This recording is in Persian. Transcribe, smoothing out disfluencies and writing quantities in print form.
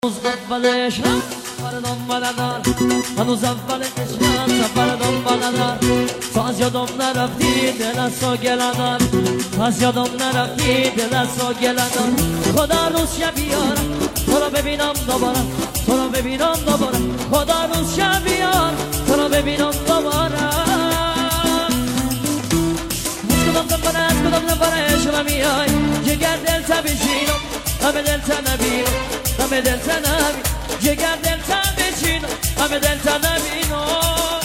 هنوز اولش سفر دنبال ندار هنوز اولش سفر دنبال ندار تو از یادم نرفتی دل از تو گله ندار تو از یادم نرفتی دل از تو گله ندار خدا روز شب بیارم تو رو ببینم دوباره تو رو ببینم دوباره خدا روز شب بیار تو رو ببینم دوباره از کدام نفره شما میای جگر دل تا بشینم همه دل تا نبینم همه دل تا نبینم جگر دل تا بشینم همه دل تا نبینم